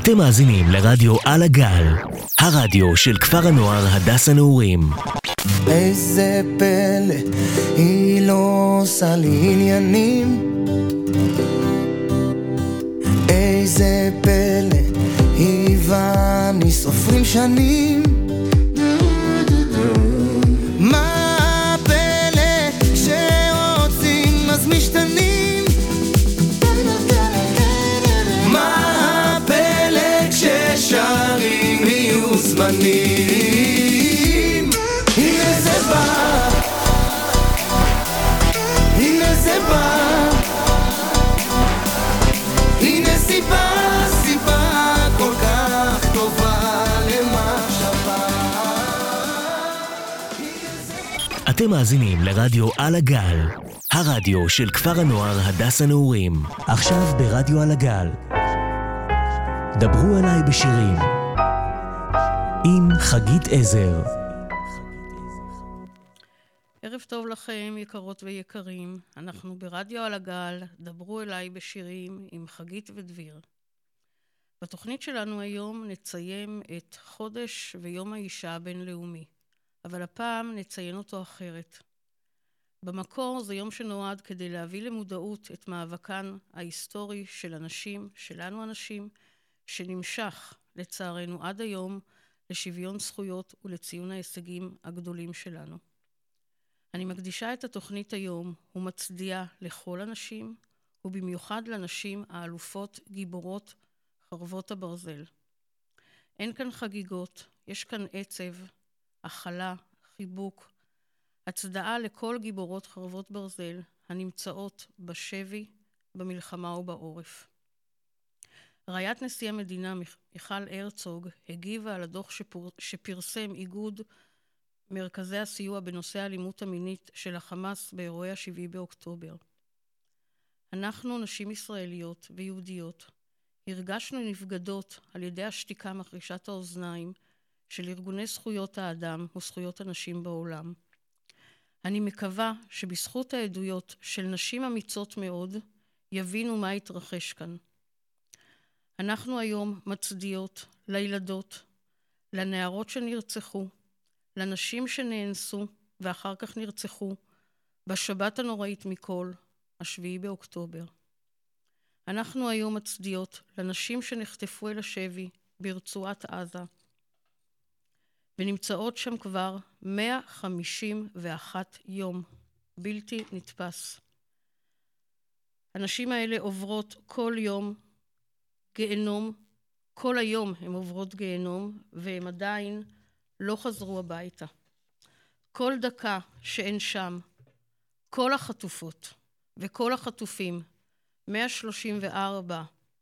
אתם מאזינים לרדיו על הגל, הרדיו של כפר הנוער הדס הנעורים. איזה פלא, היא לא עושה לי עניינים. איזה פלא, היא ואני סופרים שנים. מה הפלא, כשרוצים אז משתנים. מה הפלא, כששרים יהיו זמנים. הנה זה בא, הנה זה בא, הנה סיבה כל כך טובה למחשבה. אתם מאזינים לרדיו על הגל, הרדיו של כפר הנוער הדס הנעורים. עכשיו ברדיו על הגל, דברו אליי בשירים עם חגית עזר. ערב טוב לכם, יקרות ויקרים. אנחנו ברדיו על הגל, דברו אליי בשירים עם חגית ודביר. בתוכנית שלנו היום נציין את חודש ויום האישה הבינלאומי, אבל הפעם נציין אותו אחרת. במקור זה יום שנועד כדי להביא למודעות את מאבקן ההיסטורי של אנשים, שלנו אנשים, שנמשך לצערנו עד היום לשוויון זכויות ולציון ההישגים הגדולים שלנו. אני מקדישה את התוכנית היום ומצדיעה לכל הנשים, ובמיוחד לנשים האלופות גיבורות חרבות הברזל. אין כאן חגיגות, יש כאן עצב, הכלה, חיבוק, הצדעה לכל גיבורות חרבות ברזל הנמצאות בשבי, במלחמה ובעורף. ראיית נשיא המדינה מיכל הרצוג הגיבה על הדוח שפרסם איגוד מרכזי הסיוע בנושא האלימות המינית של החמאס באירועי ה-7 באוקטובר. אנחנו, נשים ישראליות ויהודיות, הרגשנו נבגדות על ידי השתיקה מחרישת האוזניים של ארגוני זכויות האדם וזכויות הנשים בעולם. אני מקווה שבזכות העדויות של נשים אמיצות מאוד, יבינו מה התרחש כאן. אנחנו היום מצדיעות לילדות, לנערות שנרצחו, לנשים שנאנסו ואחר כך נרצחו בשבת הנוראית מכל, 7 באוקטובר. אנחנו היום מצדיעות לנשים שנחטפו אל השבי ברצועת עזה, ונמצאות שם כבר 151 יום, בלתי נתפס. הנשים האלה עוברות כל יום גיהנום, כל היום הן עוברות גיהנום, והן עדיין לא חזרו הביתה. כל דקה שאין שם, כל החטופות וכל החטופים, 134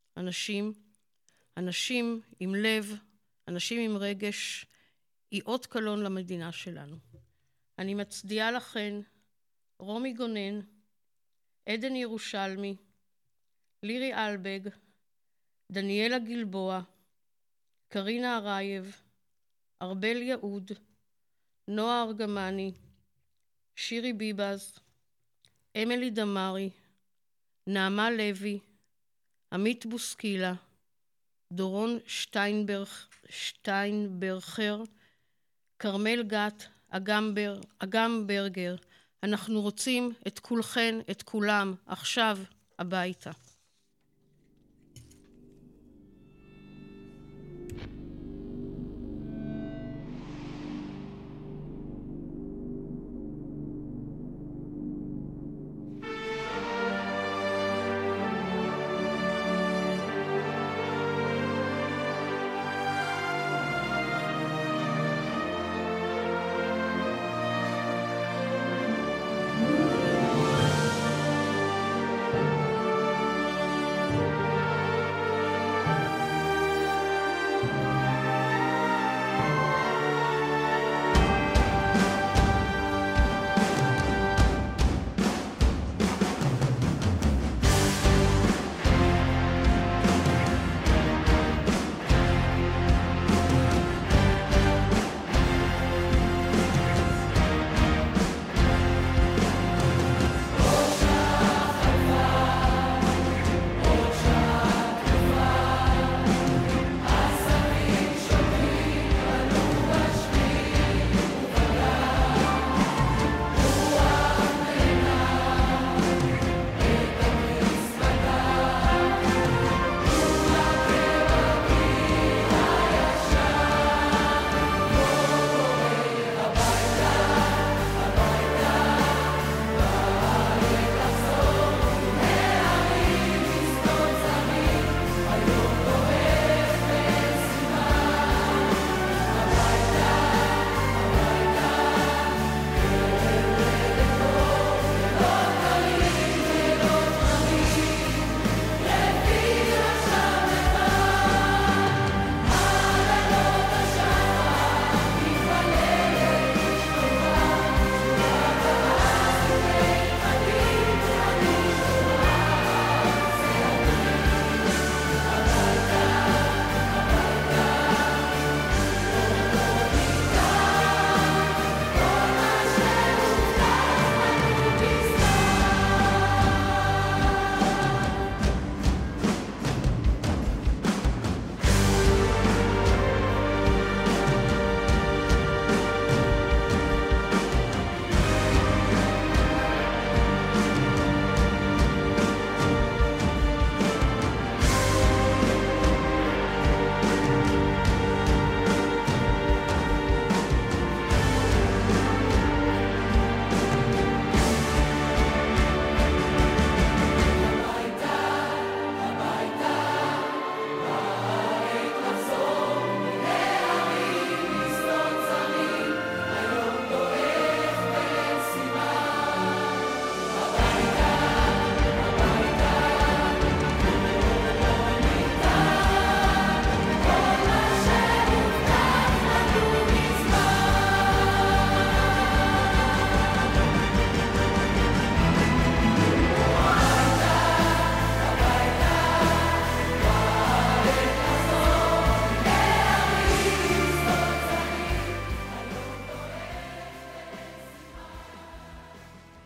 אנשים עם לב, אנשים עם רגש, היא אות קלון למדינה שלנו. אני מצדיעה לכן, רומי גונן, עדן ירושלמי, לירי אלבג, דניאלה גלבוע, קרינה הרייב, ארבל יעוד, נועה ארגמני, שירי ביבז, אמילי דמרי, נעמה לוי, עמית בוסקילה, דורון שטיינברכר, קרמל גת, אגם ברגר. אנחנו רוצים את כולכן, את כולם, עכשיו הביתה.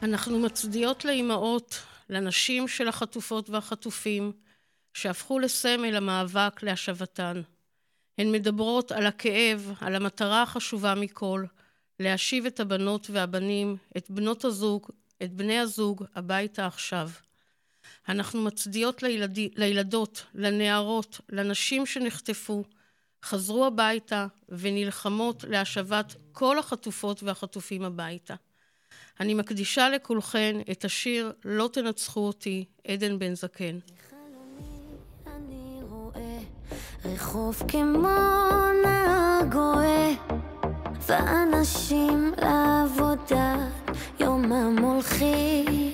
אנחנו מצדיעות לאימהות, לנשים של החטופות והחטופים, שהפכו לסמל המאבק להשבתן. הן מדברות על הכאב, על המטרה החשובה מכל, להשיב את הבנות והבנים, את בנות הזוג, את בני הזוג, הביתה עכשיו. אנחנו מצדיעות לילדות, לנערות, לנשים שנחטפו, חזרו הביתה ונלחמות להשבת כל החטופות והחטופים הביתה. אני מקדישה לכולכן את השיר "לא תנצחו אותי", עדן בן זקן. אני רואה רחוב כמו נגועה ואנשים לעבודה יומם הולכים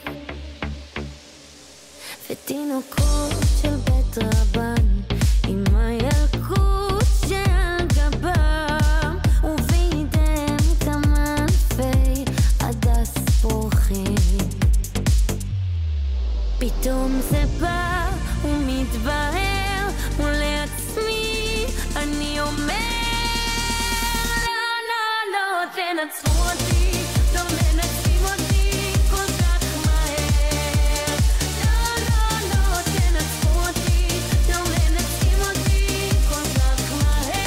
ותינוקות של בית רבן עם הילקוט שעל גבם ובידיהם כמנפי הדס פורחים. פתאום זה בא ומתבהר ולעצמי אני אומר לא, לא, לא תנצחו אותי, לא מנצחים אותי כל כך מהר. לא, לא, לא תנצחו אותי, לא מנצחים אותי כל כך מהר.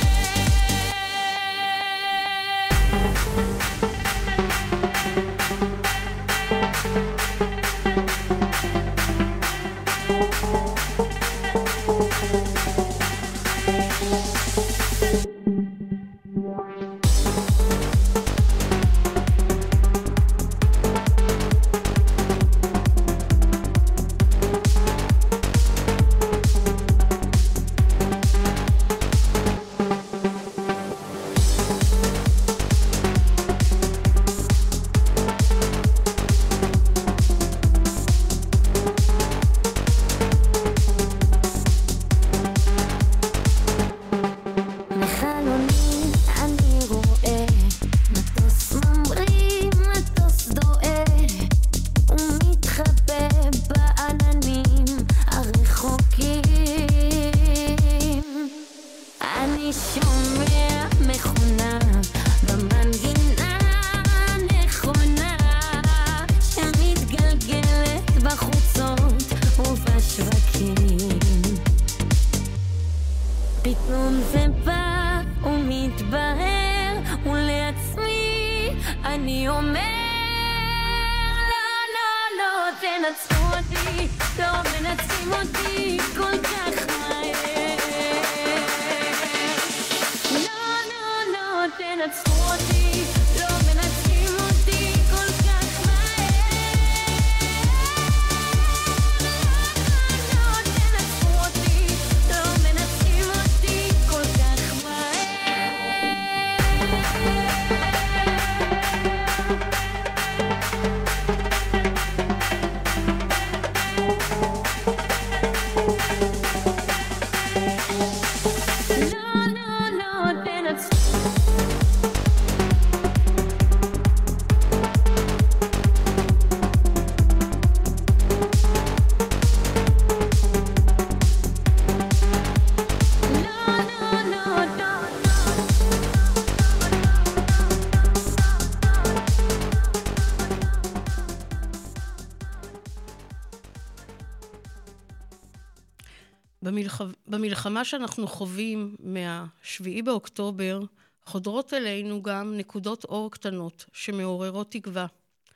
במלחמה שאנחנו חווים מה-7 באוקטובר, חודרות אלינו גם נקודות אור קטנות שמעוררות תקווה.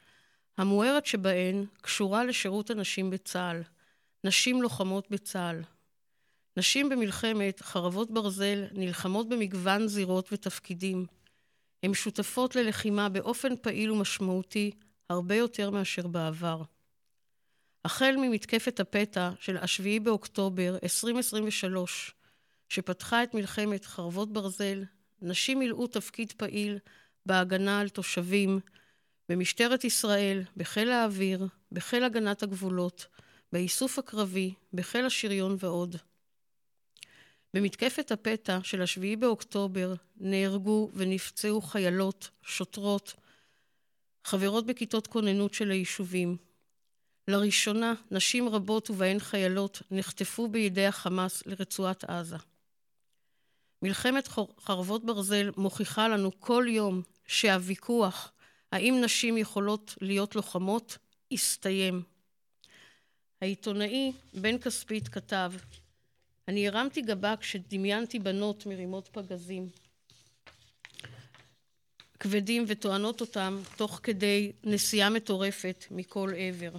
המוארת שבהן קשורה לשירות הנשים בצה"ל, נשים לוחמות בצה"ל. נשים במלחמת חרבות ברזל נלחמות במגוון זירות ותפקידים. הן שותפות ללחימה באופן פעיל ומשמעותי הרבה יותר מאשר בעבר. החל ממתקפת הפתע של 7 באוקטובר 2023, שפתחה את מלחמת חרבות ברזל, נשים מילאו תפקיד פעיל בהגנה על תושבים, במשטרת ישראל, בחיל האוויר, בחיל הגנת הגבולות, באיסוף הקרבי, בחיל השריון ועוד. במתקפת הפתע של 7 באוקטובר נהרגו ונפצעו חיילות, שוטרות, חברות בכיתות כוננות של היישובים. לראשונה, נשים רבות ובהן חיילות נחטפו בידי החמאס לרצועת עזה. מלחמת חרבות ברזל מוכיחה לנו כל יום שהוויכוח האם נשים יכולות להיות לוחמות? הסתיים. העיתונאי בן כספית כתב, אני הרמתי גבה כשדמיינתי בנות מרימות פגזים כבדים וטוענות אותם תוך כדי נסיעה מטורפת מכל עבר.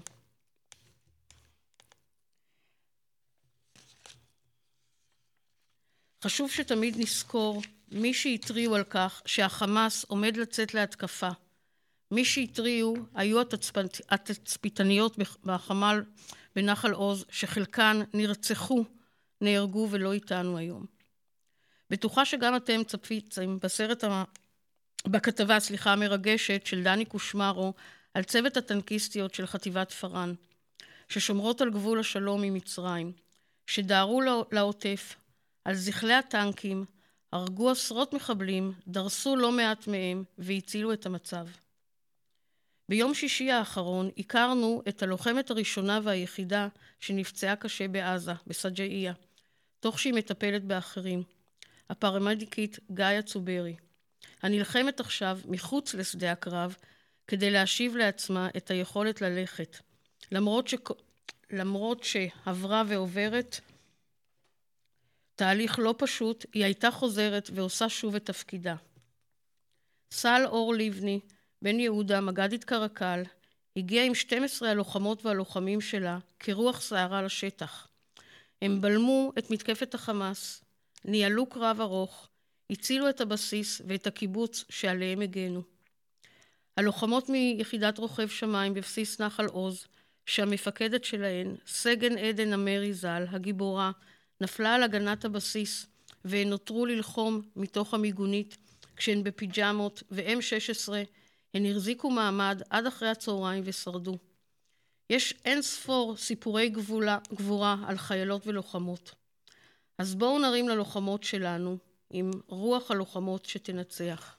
חשוב שתמיד נזכור מי שהתריעו על כך שהחמאס עומד לצאת להתקפה. מי שהתריעו היו התצפיתניות בחמ"ל בנחל עוז, שחלקן נהרגו ולא איתנו היום. בטוחה שגם אתם צפיתם בכתבה המרגשת של דני קושמרו על צוות הטנקיסטיות של חטיבת פרן, ששומרות על גבול השלום עם מצרים, שדהרו לעוטף, על זכלי הטנקים, הרגו עשרות מחבלים, דרסו לא מעט מהם והצילו את המצב. ביום שישי האחרון הכרנו את הלוחמת הראשונה והיחידה שנפצעה קשה בעזה, בסג'אעיה, תוך שהיא מטפלת באחרים, הפרמדיקית גאיה צוברי, הנלחמת עכשיו מחוץ לשדה הקרב כדי להשיב לעצמה את היכולת ללכת, למרות שעברה ועוברת תהליך לא פשוט, היא הייתה חוזרת ועושה שוב את תפקידה. סל אור לבני, בן יהודה, מג"דית קרקל, הגיע עם 12 הלוחמות והלוחמים שלה כרוח סערה לשטח. הם בלמו את מתקפת החמאס, ניהלו קרב ארוך, הצילו את הבסיס ואת הקיבוץ שעליהם הגנו. הלוחמות מיחידת רוכב שמיים בבסיס נחל עוז, שהמפקדת שלהן, סגן עדן אמרי ז"ל, הגיבורה, נפלה על הגנת הבסיס, והן נותרו ללחום מתוך המיגונית, כשהן בפיג'מות ו-M16, הן החזיקו מעמד עד אחרי הצהריים ושרדו. יש אין ספור סיפורי גבורה על חיילות ולוחמות. אז בואו נרים ללוחמות שלנו, עם רוח הלוחמות שתנצח.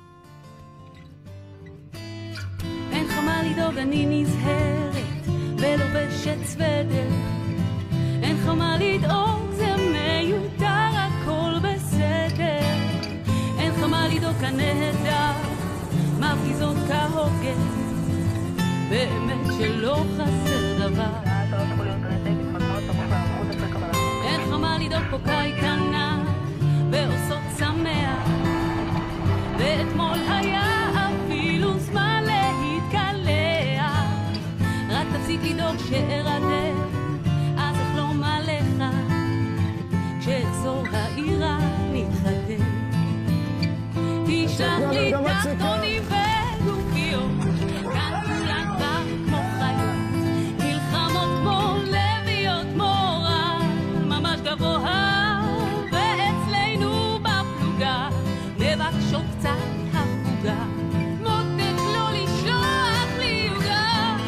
אין חמה לדאוג, אני נזהרת ולובשת סוודר. אין חמה לדאוג, זה מיותר, הכל בסדר. אין חמה לדאוג, כנהדר, מפגיזות כהוגן, באמת שלא חסר דבר. אין חמה לדאוג, פה קייטנה ועושות שמח, ואתמול היה אפילו זמן להתקלח. רק תפסיק לדאוג שארדם, אז אחלום עליך, כשאחזור העירה נתחתן. תשלח לי תחתונים וגופיות, כאן כולן כבר כמו חיות, נלחמות כמו לביאות, מורל ממש גבוה, ואצלנו בפלוגה מבקשות קצת הפוגה, מותק לא לשלוח לי עוגה.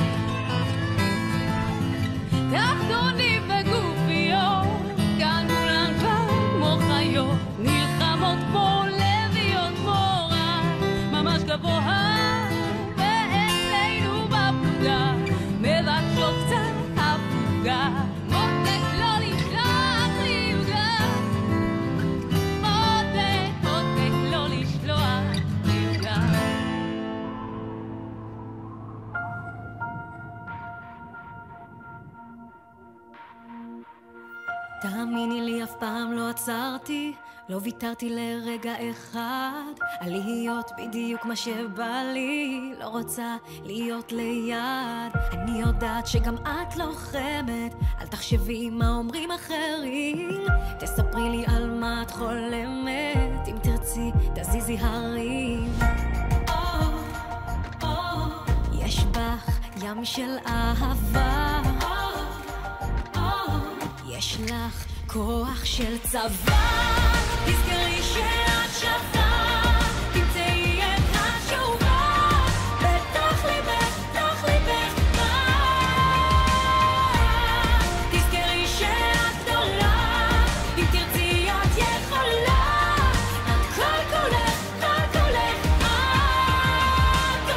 תחתונים וגופיות, כאן כולן כבר כמו חיות, נלחמות כמו גבוה, ואצלנו בפלוגה מבקשות קצת הפוגה, מותק לא לשלוח לי עוגה, מותק לא לשלוח לי עוגה. תאמיני לי, אף פעם לא עצרתי, לא ויתרתי לרגע אחד על להיות בדיוק מה שבא לי, לא רוצה להיות ליד. אני יודעת שגם את לוחמת, אל תחשבי מה אומרים אחרים, תספרי לי על מה את חולמת, אם תרצי תזיזי הרים. יש בך ים של אהבה, יש לך כוח של צבא, תזכרי שאת שווה, תמצאי את התשובה, בתוך ליבך, תוך ליבך מה. תזכרי שאת גדולה, אם תרצי את יכולה, את כל כולך, כל כולך, את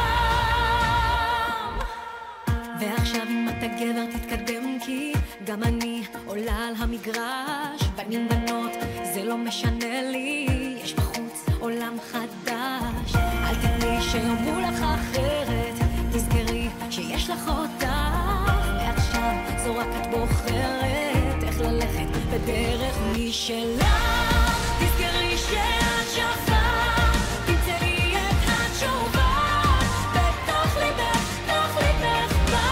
עולם. ועכשיו אם אתה גבר תתקדם, כי גם אני עולה על המגרש, בנים בנות זה לא משנה לי, יש בחוץ עולם חדש. אל תתני שיאמרו לך בדרך משלה. תזכרי שאת שווה, תמצאי את התשובה בתוך ליבך, תוך ליבך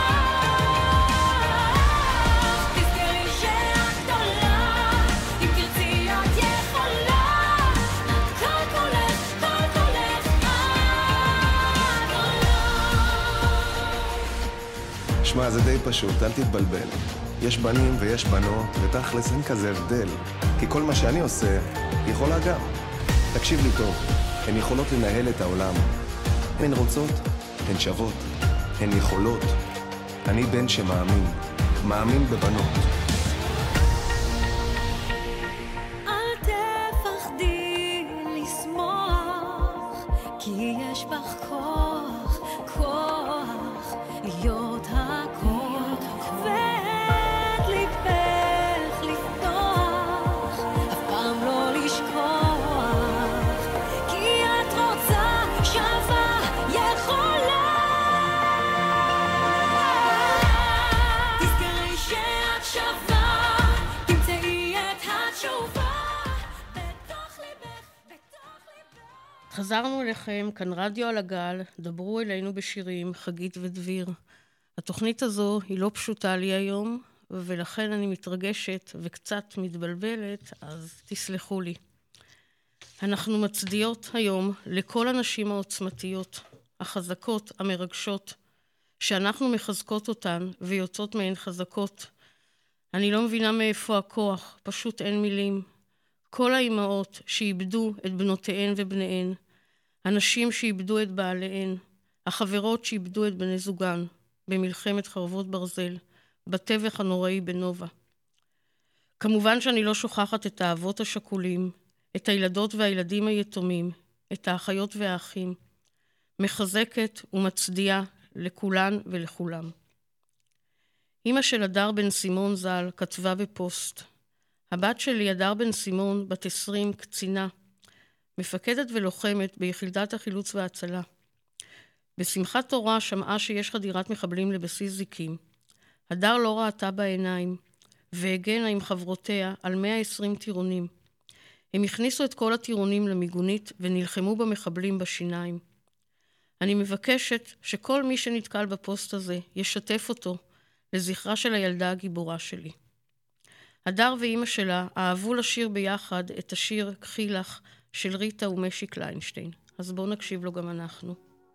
בך. תזכרי שאת גדולה, אם תרצי את יכולה, כל כולך, כל כולך את עולה. שמע, זה די פשוט, אל תתבלבל. יש בנים ויש בנות, ותכלס אין כזה הבדל. כי כל מה שאני עושה, יכולה גם. תקשיב לי טוב, הן יכולות לנהל את העולם. הן רוצות, הן שוות, הן יכולות. אני בן שמאמין, מאמין בבנות. אל תפחדי לשמוח, כי יש בך כוח, כוח להיות הכל. ואת ליבך לפתוח, אף פעם לא לשכוח, כי את רוצה, שווה, יכולה. תזכרי שאת שווה, תמצאי את התשובה בתוך ליבך, בתוך ליבך. חזרנו אליכם, כאן רדיו על הגל, דברו אלינו בשירים, חגית ודביר. התוכנית הזו היא לא פשוטה לי היום, ולכן אני מתרגשת וקצת מתבלבלת, אז תסלחו לי. אנחנו מצדיעות היום לכל הנשים העוצמתיות, החזקות, המרגשות, שאנחנו מחזקות אותן ויוצאות מהן חזקות. אני לא מבינה מאיפה הכוח, פשוט אין מילים. כל האימהות שאיבדו את בנותיהן ובניהן, הנשים שאיבדו את בעליהן, החברות שאיבדו את בני זוגן, במלחמת חרבות ברזל, בטבח הנוראי בנובה. כמובן שאני לא שוכחת את האבות השכולים, את הילדות והילדים היתומים, את האחיות והאחים. מחזקת ומצדיעה לכולן ולכולם. אמא של הדר בן סימון ז"ל כתבה בפוסט, הבת שלי הדר בן סימון, בת 20, קצינה, מפקדת ולוחמת ביחידת החילוץ וההצלה. בשמחת תורה שמעה שיש חדירת מחבלים לבסיס זיקים. הדר לא ראתה בעיניים, והגנה עם חברותיה על 120 טירונים. הם הכניסו את כל הטירונים למיגונית ונלחמו במחבלים בשיניים. אני מבקשת שכל מי שנתקל בפוסט הזה ישתף אותו לזכרה של הילדה הגיבורה שלי. הדר ואימא שלה אהבו לשיר ביחד את השיר "קחי לך" של ריטה ומשי קליינשטיין. אז בואו נקשיב לו גם אנחנו.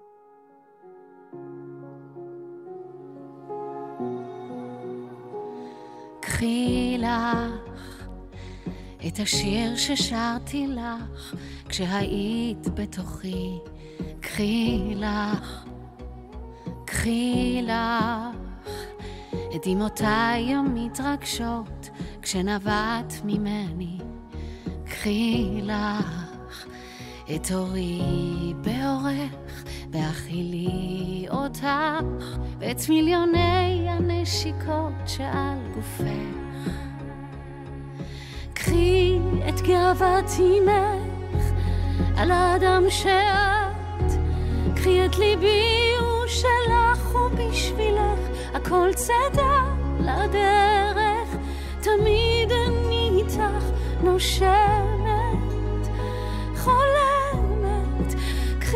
קחי לך את השיר ששרתי לך כשהיית בתוכי. קחי לך, קחי לך את דמעותיי המתרגשות כשנבעת ממני. קחי לך את אורי באורך בהכילי אותך ואת מיליוני הנשיקות שעל גופך. קחי את גאוות אימך על האדם שאת, קחי את ליבי הוא שלך ובשבילך הכל צדה לדרך. תמיד אני איתך נושמת חולמת. קחי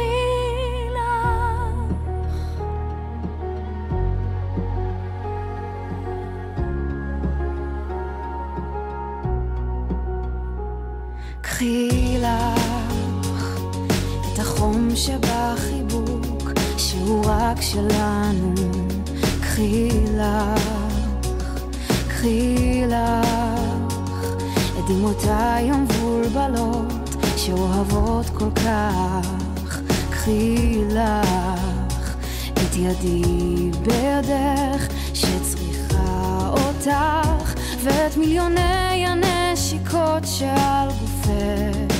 קחי לך את החום שבחיבוק שהוא רק שלנו. קחי לך, קחי לך את דמעותיי המבולבלות שאוהבות כל כך. קחי לך את ידי בידך שצריכה אותך ואת מיליוני הנשיקות שעל גופך.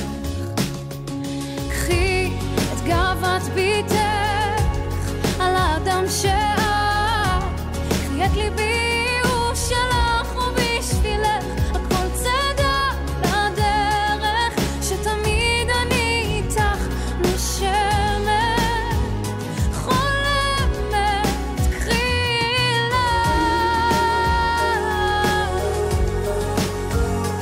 קחי את גאוות ביתך על האדם שאת, קחי את ליבי הוא שלך ובשבילך הכל צדה לדרך. שתמיד אני איתך נושמת חולמת. קחי לך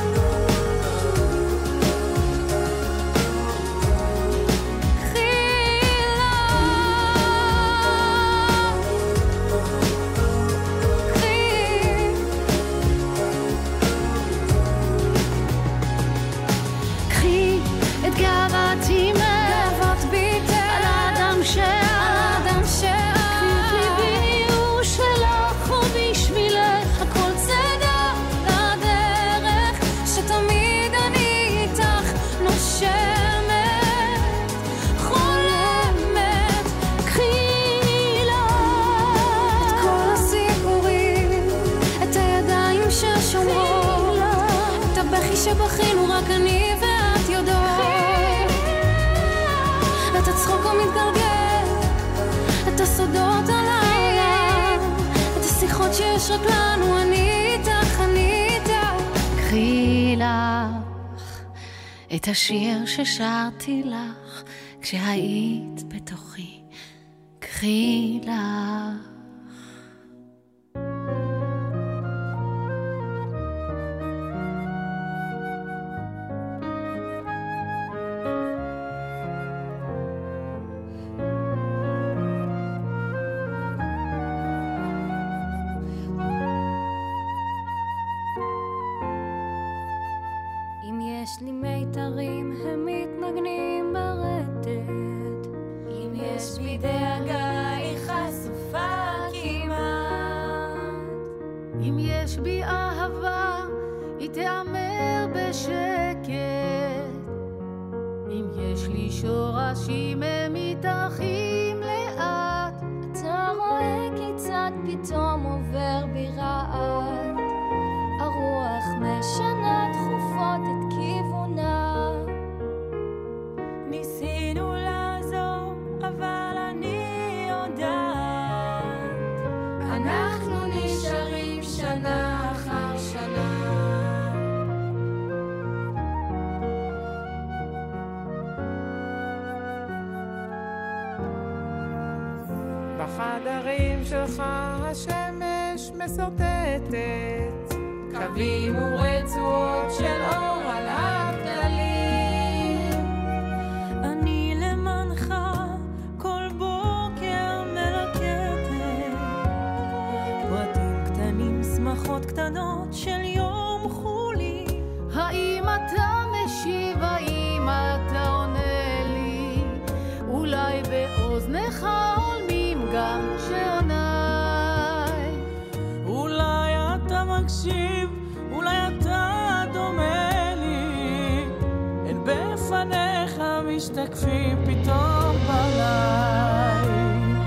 שבכינו רק אני ואת יודעות, את הצחוק המתגלגל, את הסודות על הים, את השיחות שיש רק לנו, אני איתך, אני איתך. קחי לך את השיר ששרתי לך כשהיית בתוכי, קחי לך. יש לי מיתרים, הם מתנגנים ברטט. אם יש בי דאגה, היא חשופה כמעט. אם יש בי אהבה, היא תאמר בשקט. אם יש לי שורשים, הם מתאחים לאט. אתה רואה כיצד פתאום עובר בי רעד, הרוח משנה תכופות את כיוונה. ניסינו לעזור, אבל אני יודעת, אנחנו נשארים שנה אחר שנה. בחדרים שלך השמש מסורטטת, קווים ורצועות של אור על הגדלים. אני למענך כל בוקר מלקטת, פרטים קטנים, שמחות קטנות של יום חולי. האם אתה משיב, האם אתה עונה לי, אולי באוזנך עולמים גם שעוניי. אולי אתה מקשיב, אולי אתה דומה לי, אין בפניך משתקפים פתאום פניי.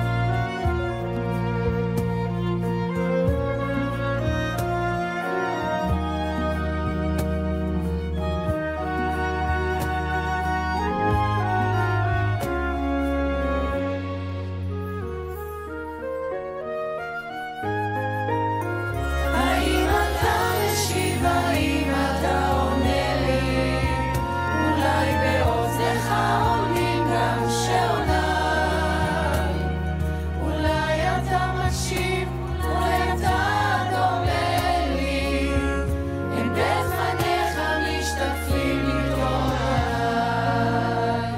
האם אתה משיב, האם אתה עונה לי, אולי באוזנך עולמים גם שעוניי. אולי אתה מקשיב, אולי אתה דומה לי, הם בפניך משתקפים עיתונאי.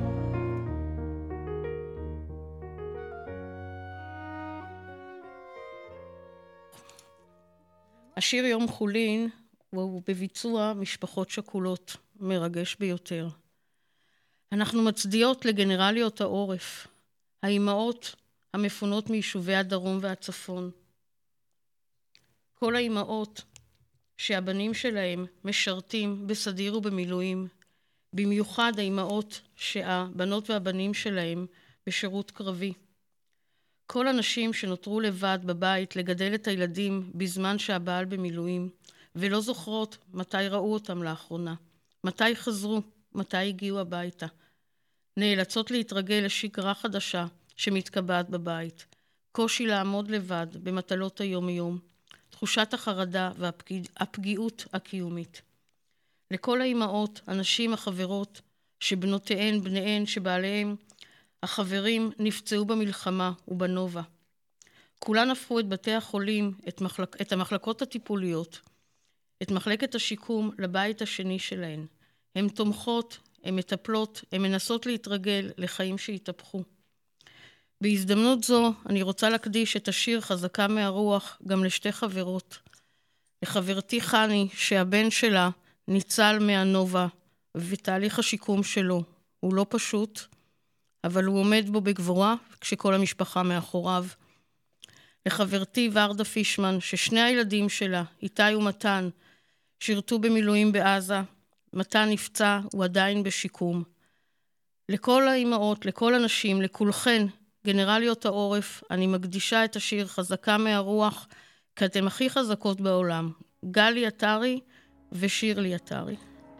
השיר יום חולין הוא בביצוע משפחות שכולות, מרגש ביותר. אנחנו מצדיעות לגנרליות העורף, האימהות המפונות מיישובי הדרום והצפון. כל האימהות שהבנים שלהם משרתים בסדיר ובמילואים, במיוחד האימהות שהבנות והבנים שלהם בשירות קרבי. כל הנשים שנותרו לבד בבית לגדל את הילדים בזמן שהבעל במילואים, ולא זוכרות מתי ראו אותם לאחרונה, מתי חזרו, מתי הגיעו הביתה. נאלצות להתרגל לשגרה חדשה שמתקבעת בבית, קושי לעמוד לבד במטלות היום-יום, תחושת החרדה והפגיעות הקיומית. לכל האימהות, הנשים החברות, שבנותיהן, בניהן, שבעליהם, החברים נפצעו במלחמה ובנובה. כולן הפכו את בתי החולים, את המחלקות הטיפוליות, את מחלקת השיקום לבית השני שלהן. הן תומכות, הן מטפלות, הן מנסות להתרגל לחיים שהתהפכו. בהזדמנות זו אני רוצה להקדיש את השיר חזקה מהרוח גם לשתי חברות. לחברתי חני, שהבן שלה ניצל מהנובה, ותהליך השיקום שלו הוא לא פשוט, אבל הוא עומד בו בגבורה כשכל המשפחה מאחוריו. לחברתי ורדה פישמן, ששני הילדים שלה, איתי ומתן, שירתו במילואים בעזה. מתן נפצע, הוא עדיין בשיקום. לכל האימהות, לכל הנשים, לכולכן, גנרליות העורף, אני מקדישה את השיר חזקה מהרוח, כי אתם הכי חזקות בעולם. גלי עטרי ושירלי עטרי.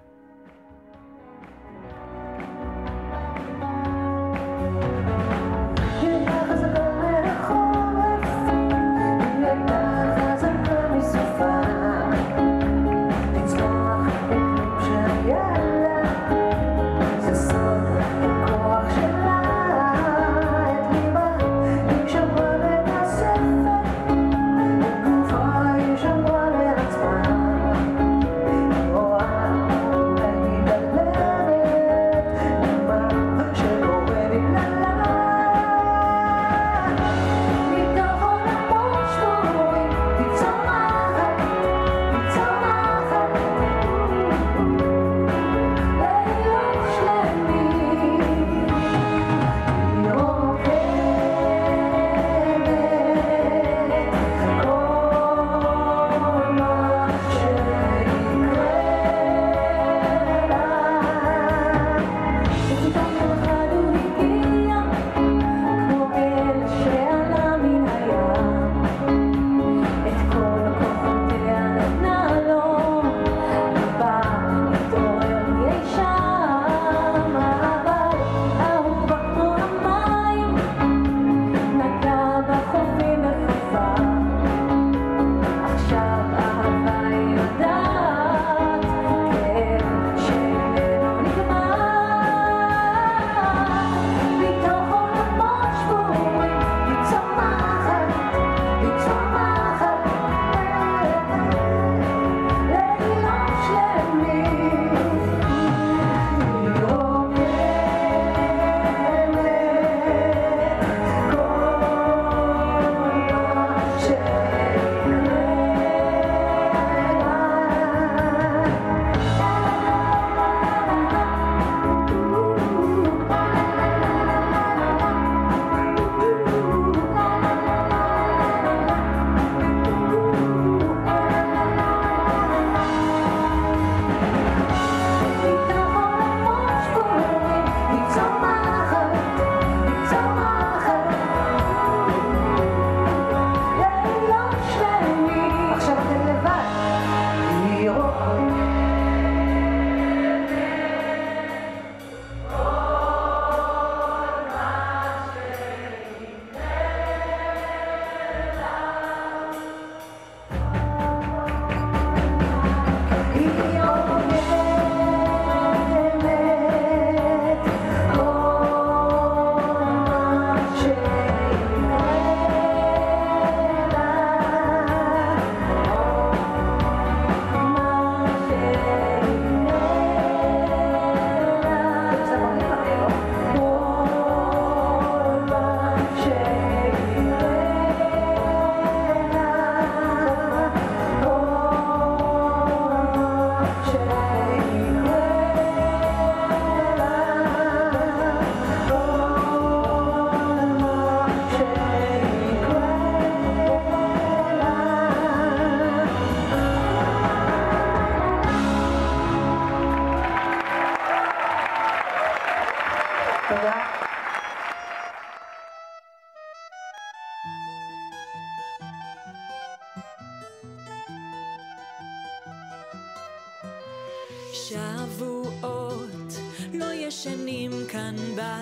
שבועות לא ישנים כאן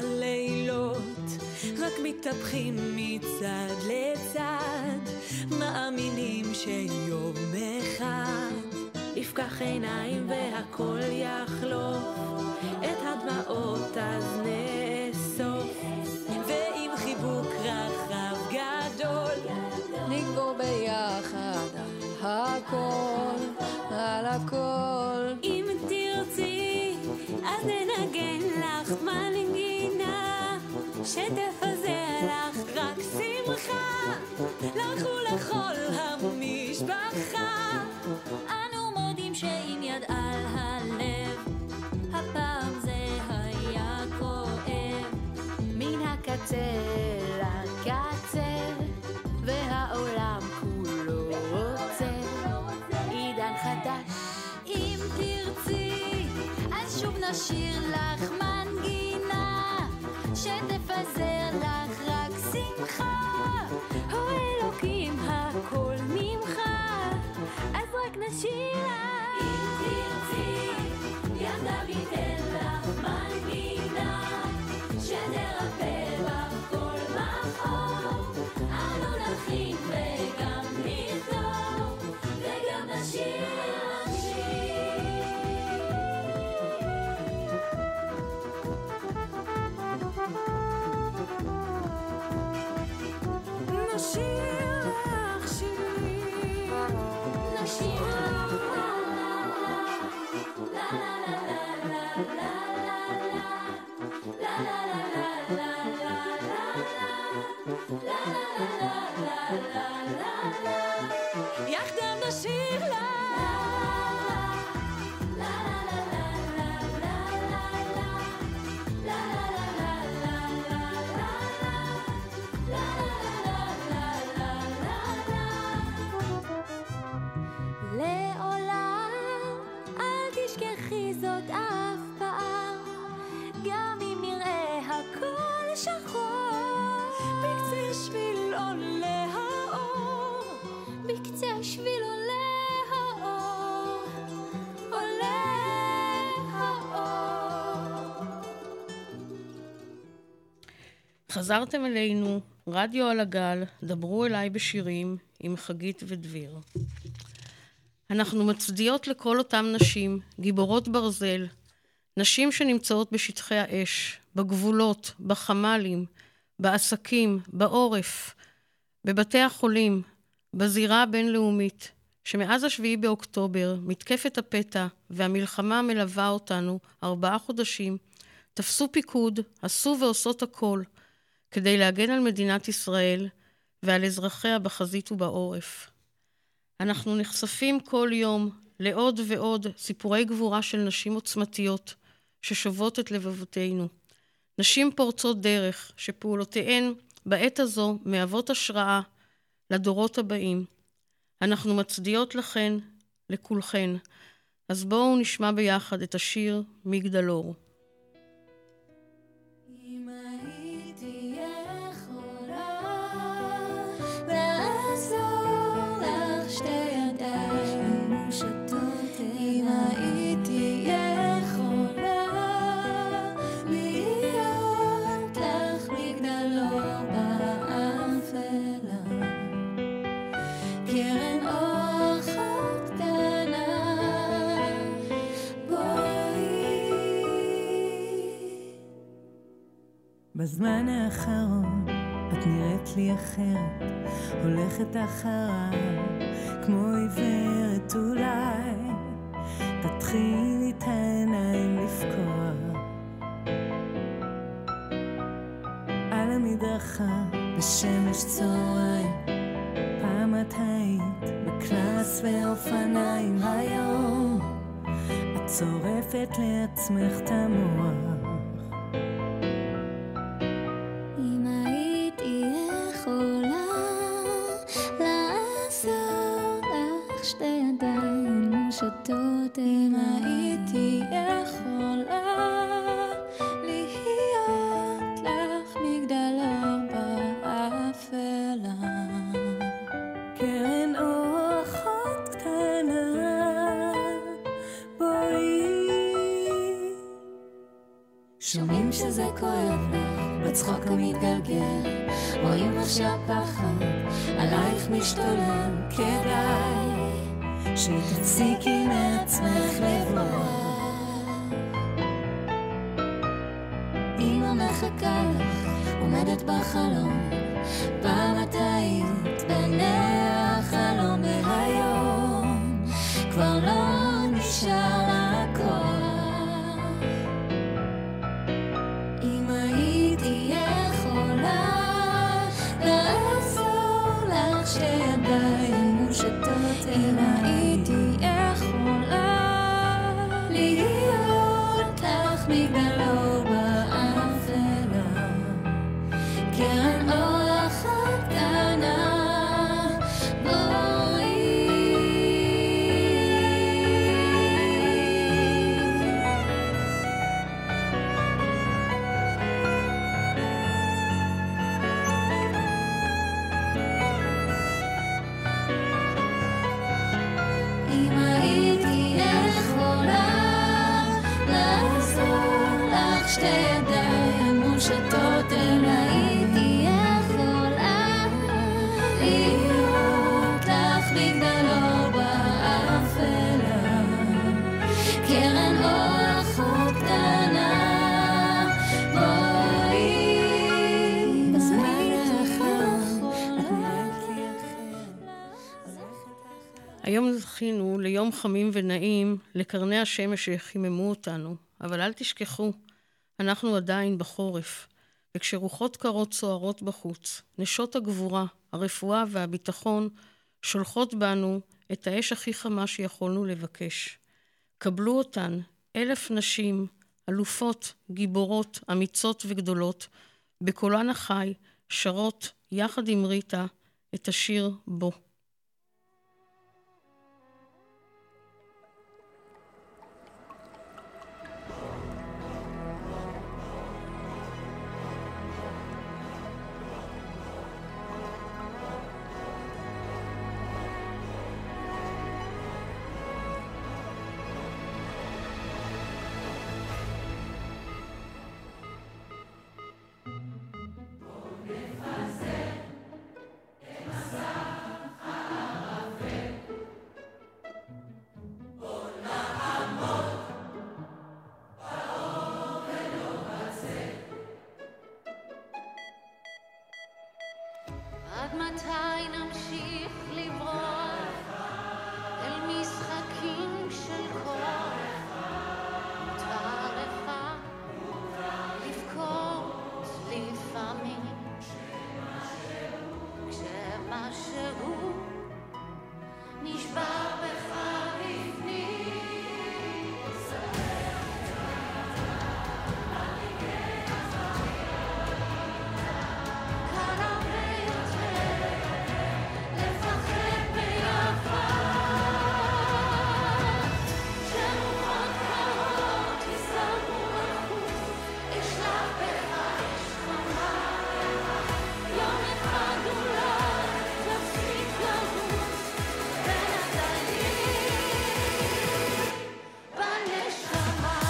בלילות, רק מתהפכים מצד לצד, מאמינים שיום אחד יפקח עיניים והכל יחלוף, את הדמעות אז נאסוף, ועם חיבוק רחב גדול נגבור ביחד על הכל, על הכל. אם תרצי אז ננגן לך מנגינה שתפזר לך רק שמחה, לך ולכל המשפחה. אנו מודים שעם יד על הלב, הפעם זה היה כואב, מן הקצה לקצה, והעולם כולו רוצה עידן חדש. אם תרצי אז שוב נשיר לך מנגינה שתפזר לך רק שמחה, הו אלוקים הכל ממך, אז רק נשיר לך. נשיר לך שיר, נשיר יחדיו נשיר לך לעולם אל תשכחי זאת אף פעם, גם אם נראה הכל שחור, בקצה השביל עולה האור, בקצה השביל עולה האור, עולה האור. חזרתם אלינו, רדיו על הגל, דברו אליי בשירים עם חגית ודביר. אנחנו מצדיעות לכל אותם נשים, גיבורות ברזל, נשים שנמצאות בשטחי האש, בגבולות, בחמלים, בעסקים, בעורף, בבתי החולים, בזירה הבינלאומית, שמאז 7 באוקטובר, מתקפת הפתע והמלחמה המלווה אותנו 4 חודשים, תפסו פיקוד, עשו ועושות הכל, כדי להגן על מדינת ישראל ועל אזרחיה בחזית ובעורף. אנחנו נחשפים כל יום לעוד ועוד סיפורי גבורה של נשים עוצמתיות ששוות את לבבותינו. נשים פורצות דרך שפעולותיהן בעת הזו מהוות השראה לדורות הבאים. אנחנו מצדיעות לכן, לכולכן. אז בואו נשמע ביחד את השיר מגדלור. אם הייתי יכולה לעזור לך שתי ידיים מושטות אליי, אם הייתי יכולה להיות לך מגדלור באפלה, קרן אור אחת קטנה, בואי. בזמן האחרון את נראית לי אחרת, הולכת אחריו כמו עיוורת אולי, תתחילי את העיניים לפקוח על המדרכה בשמש צהריים. פעם את היית בקלאס ואופניים, היום את צורפת לעצמך את המוח. אם הייתי יכולה לעזור לך שתי ידיים מושטות, אם הייתי יכולה להיות לך מגדלור באפלה, קרן אור אחת קטנה, בואי. שומעים שזה כואב לך בצחוק המתגלגל, רואים לך שהפחד עלייך משתולל, כדאי שתפסיקי מעצמך לברוח. אמא מחכה לך עומדת בחלום, פעם את היית בעיני החלום, והיום כבר לא נשאר לה כוח. אם הייתי יכולה לעזור לך שתי ידיים מושטות, אם הייתי יכולה להיות לך מגדלור באפלה, קרן אור אחת קטנה, בואי. אם הייתי יכולה לעזור לך שתי ידיים מושטות, אם הייתי יכולה להיות לך מגדלור באפלה, קרן אור אחת קטנה, בואי. בזמן האחרון את היום זכינו ליום חמים ונעים, לקרני השמש שחיממו אותנו, אבל אל תשכחו, אנחנו עדיין בחורף, וכשרוחות קרות סוערות בחוץ, נשות הגבורה, הרפואה והביטחון שולחות בנו את האש הכי חמה שיכולנו לבקש. קבלו אותן, 1,000 נשים, אלופות, גיבורות, אמיצות וגדולות, בקולן החי, שרות יחד עם ריטה את השיר בו. עד מתי נמשיך לברוח אל משחקים של כוח? מותר לך לבכות לפעמים כשמשהו נשבר בך בפנים. כאן הרבה יותר לפחד ביחד, כשרוחות קרות יסתערו בחוץ, אשלח בך אש חמה. יום אחד אולי תפסיק לרוץ בין הגלים בנשמה.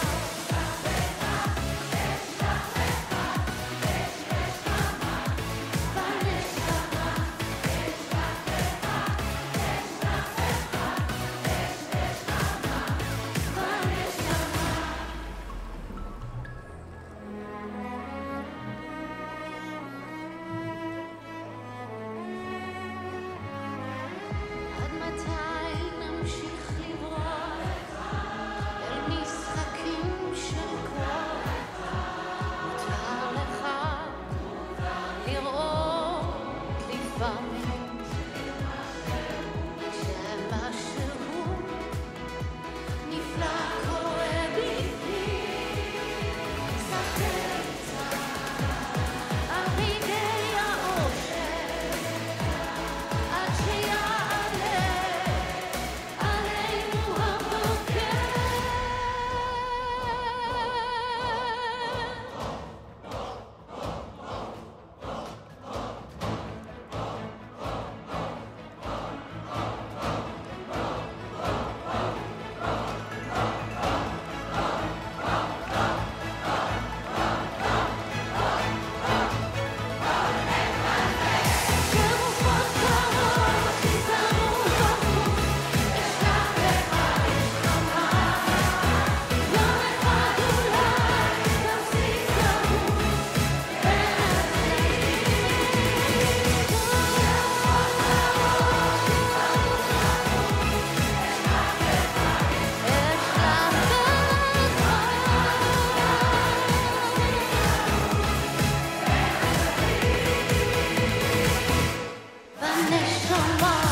עד מתי נמשיך לברוח אל משחקים של כוח? מותר לך לראות לפעמים כשמשהו נפלא קורה בפנים. סחר קצת על רגעי האושר עד שיעלה עלינו הבוקר. כשרוחות קרות יסתערו בחוץ, אשלח בך אש חמה. יום אחד אולי תפסיק לרוץ בין בנשמה.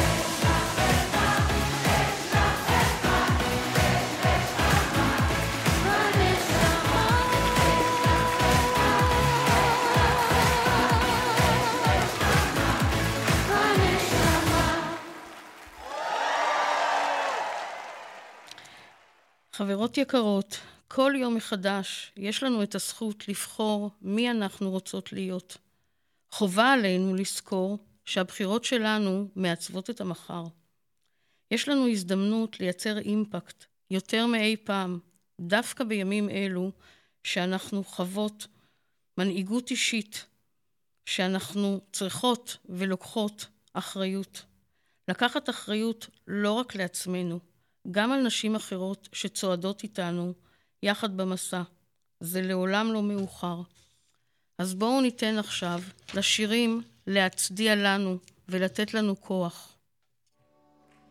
חברות יקרות, כל יום מחדש יש לנו את הזכות לבחור מי אנחנו רוצות להיות. חובה עלינו לזכור שהבחירות שלנו מעצבות את המחר. יש לנו הזדמנות לייצר אימפקט יותר מאי פעם, דווקא בימים אלו שאנחנו חוות מנהיגות אישית, שאנחנו צריכות ולוקחות אחריות. לקחת אחריות לא רק לעצמנו, גם על נשים אחרות שצועדות איתנו יחד במסע. זה לעולם לא מאוחר. אז בואו ניתן עכשיו לשירים להצדיע לנו ולתת לנו כוח.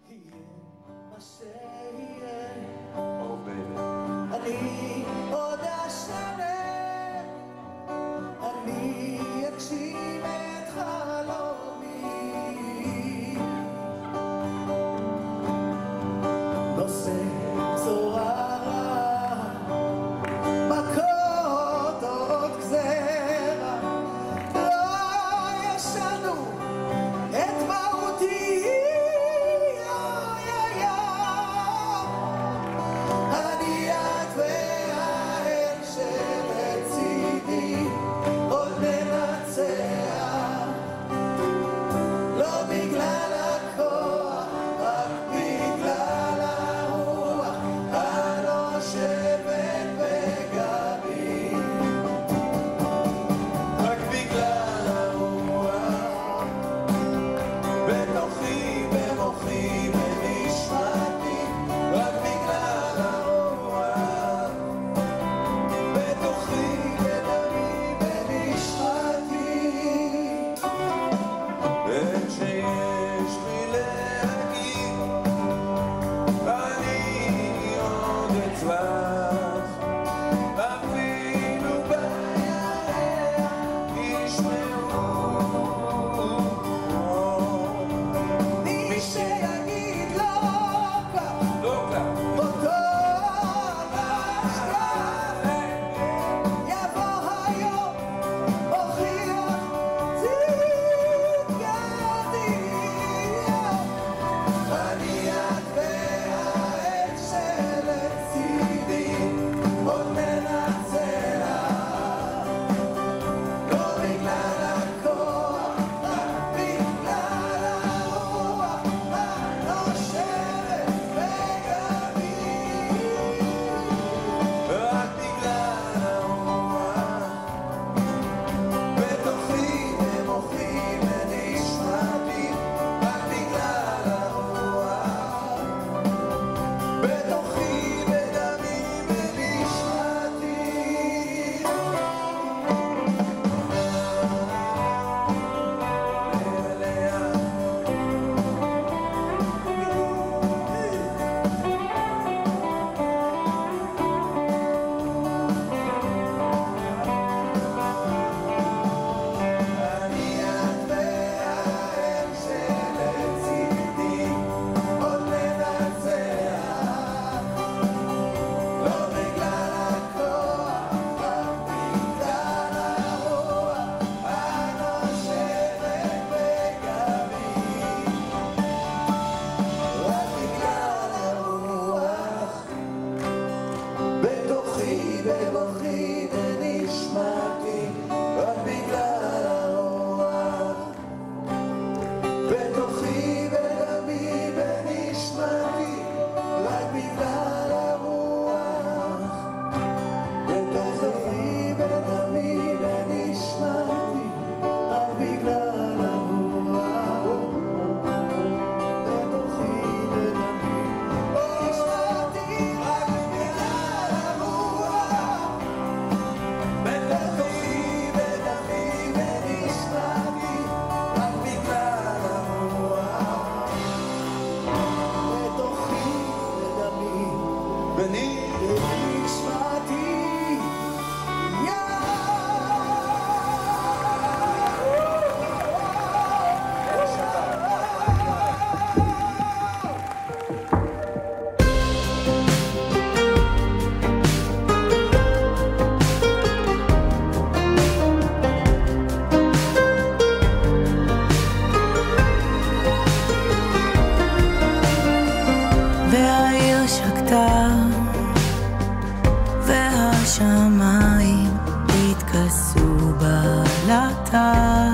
והשמיים התכסו בעלתה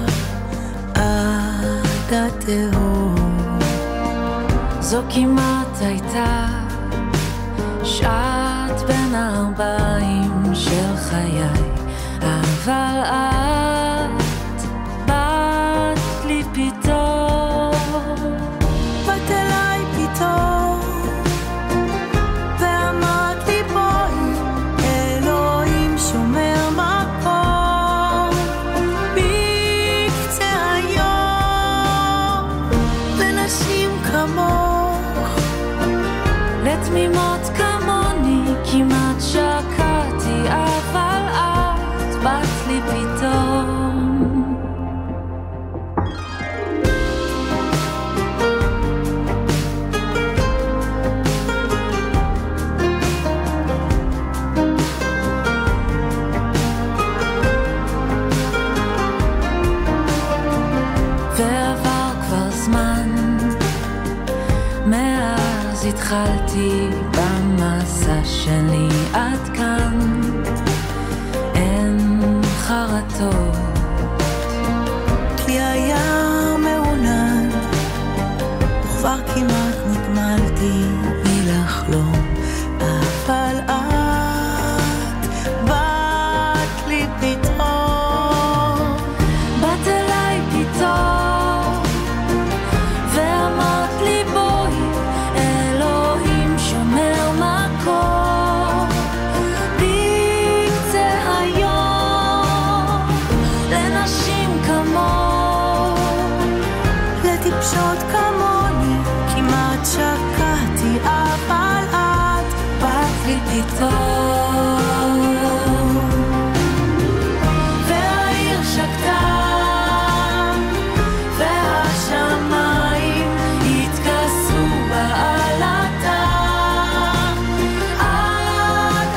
עד התהום. זו כמעט הייתה שעת בין הארבעים של חיי, אבל את באת לי פתאום, באת אליי פתאום ואמרת לי בואי, אלוהים שומר מקום בקצה היום לנשים כמוך, לתמימות כמוני כמעט שקעתי, אבל את באת לי פתאום. ועבר כבר זמן מאז התחלתי במסע שלי עד כאן, אין חרטות כי היה מעונן וכבר כמעט נגמלתי מלחלום, אבל את באת לי פתאום, באת אליי פתאום ואמרת לי בואי, אלוהים שומר מקום בקצה היום לנשים כמוך, לטיפשות כמוני כמעט שקעתי, אבל את באת לי פתאום. והעיר שקטה והשמיים התכסו בעלתה עד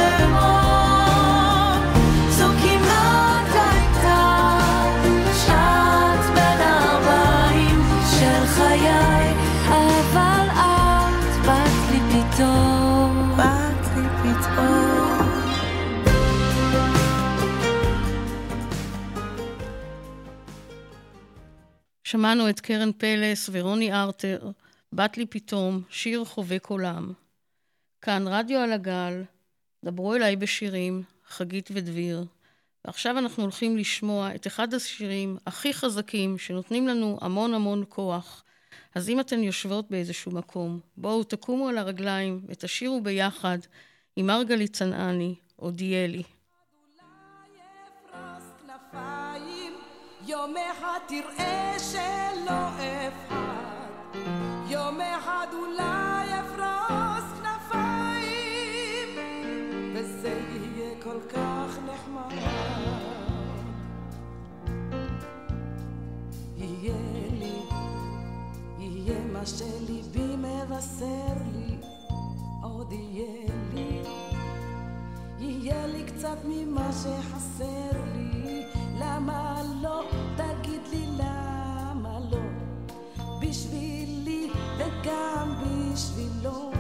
התהום. זו כמעט הייתה שעת בין הארבעים של חיי, אבל את באת לי פתאום, באת לי פתאום. שמענו את קרן פלס ורוני ארטר, בת לי פתאום, שיר חובק עולם. כאן רדיו על הגל, דברו אליי בשירים, חגית ודביר. ועכשיו אנחנו הולכים לשמוע את אחד השירים הכי חזקים שנותנים לנו המון המון כוח. אז אם אתן יושבות באיזשהו מקום, בואו תקומו על הרגליים ותשירו ביחד עם מרגלית צנעני, אודיאלי. יום אחד תראה שלא אפחד, יום אחד אולי אפרוס כנפיים, וזה יהיה כל כך נחמד. יהיה לי, יהיה מה שליבי מבשר לי, עוד יהיה לי, יהיה לי קצת ממה שחסר לי. למה לא? תגיד לי למה לא, בשבילי וגם בשבילו.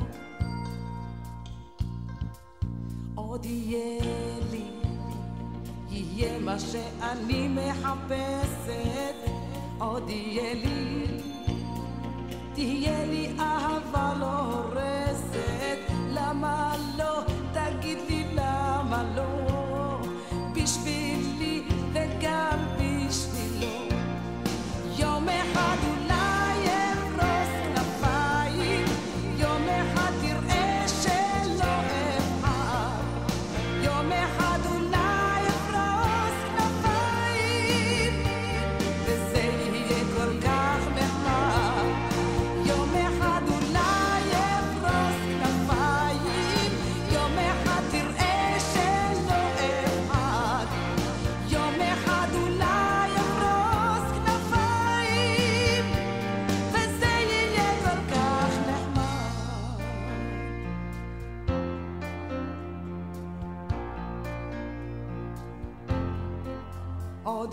עוד יהיה לי, יהיה מה שאני מחפשת, עוד יהיה לי, תהיה לי אהבה לא הורסת. למה לא? תגיד לי למה לא, בשבילי וגם בשבילו. יום אחד אולי אפרוס כנפיים, יום אחד תראה שלא אפחד, יום אחד אולי אפרוס כנפיים, וזה יהיה כל כך נחמד. יום אחד אולי אפרוס כנפיים, יום אחד תראה שלא אפחד, יום אחד אולי אפרוס כנפיים, וזה יהיה כל כך נחמד. עוד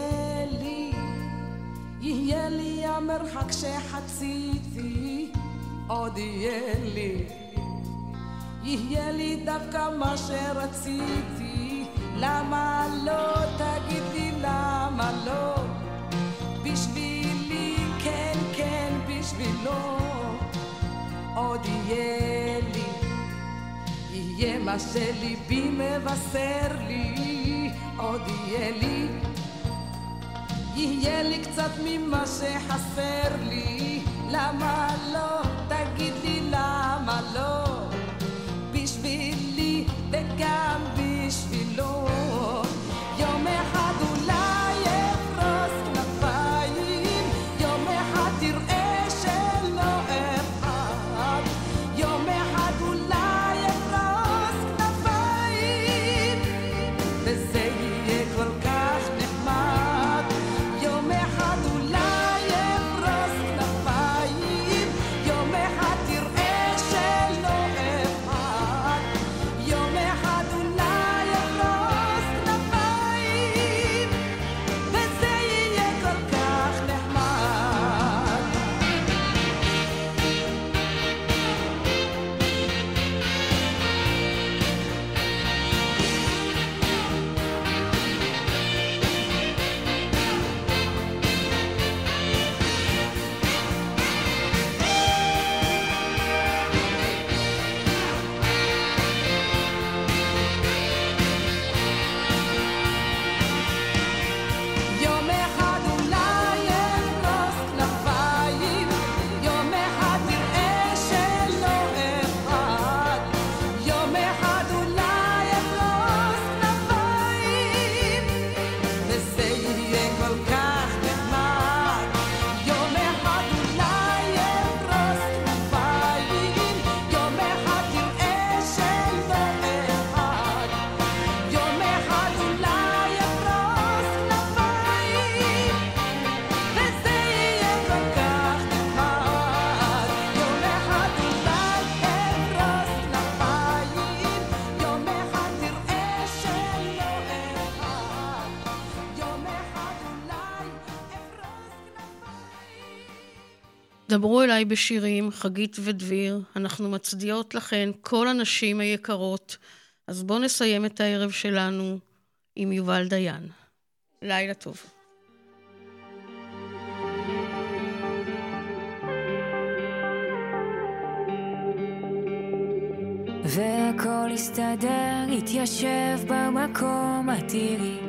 יהיה לי המרחק שחציתי, עוד יהיה יהיה לי דווקא מה שרציתי. למה לא? תגיד לי למה לא? בשבילי, כן, כן, בשבילו עוד יהיה לי, יהיה מה שליבי מבשר לי. עוד יהיה לי, יהיה לי קצת ממה שחסר לי. למה לא? תגיד לי למה לא? בשבילי וגם בשבילו יום אחד אולי אפרוס כנפיים, יום אחד תראה שלא אחד, יום אחד אולי אפרוס כנפיים וזה יהיה כל כך נחמד. יום אחד אולי אפרוס כנפיים, יום אחד תראה שלא אחד, יום אחד אולי אפרוס כנפיים וזה יהיה כל כך נחמד. יום אחד אולי אפרוס כנפיים, יום אחד תראה שלא אחד, יום אחד אולי אפרוס כנפיים וזה יהיה כל כך נחמד. יום אחד אולי אפרוס כנפיים, יום אחד תראה שלא אחד, יום אחד אולי אפרוס כנפיים וזה יהיה כל כך נחמד. יום אחד אולי אפרוס כנפיים, יום אחד תראה שלא אחד, יום אחד אולי אפרוס כנפיים. דברו אליי בשירים, חגית ודביר, אנחנו מצדיעות לכן, כל הנשים היקרות. אז בואו נסיים את הערב שלנו עם יובל דיין. לילה טוב. והכל הסתדר, התיישב במקום, תראי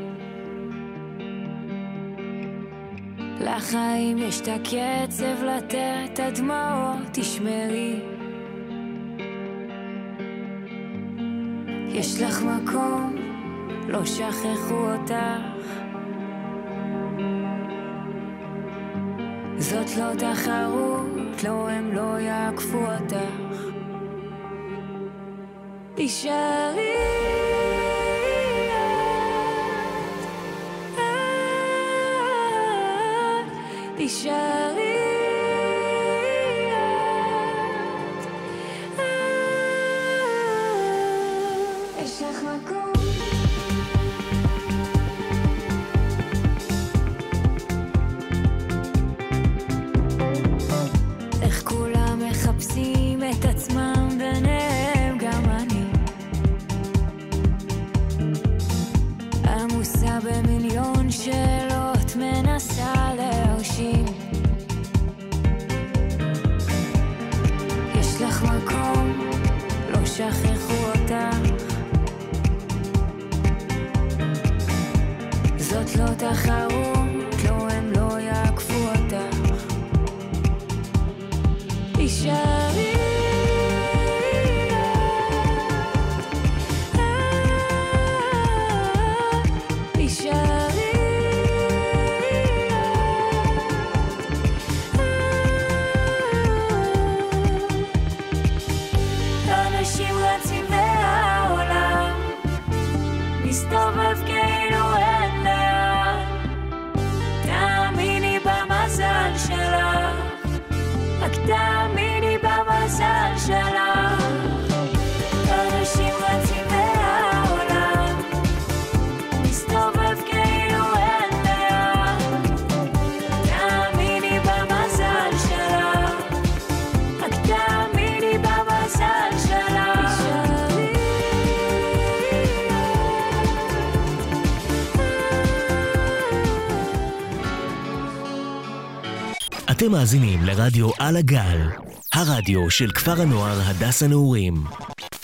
לחיים יש את הקצב, לתת את הדמעות, תשמרי יש לך מקום, לא שכחו אותך, זאת לא תחרות, לא הם לא יעקפו אותך, תישארי תישארי יש לך מקום. איך כולם מחפשים את עצמם ביניהם, גם אני עמוסה במיליון שאלות, מנסה להרשים. יש לך מקום, לא שכחו אותך, זאת לא תחרות, לא הם לא יעקפו אותך, תישארי אנשים רצים והעולם מסתובב כאילו אין לאן, אתם מאזינים לרדיו על הגל, הרדיו של כפר הנוער הדס הנעורים.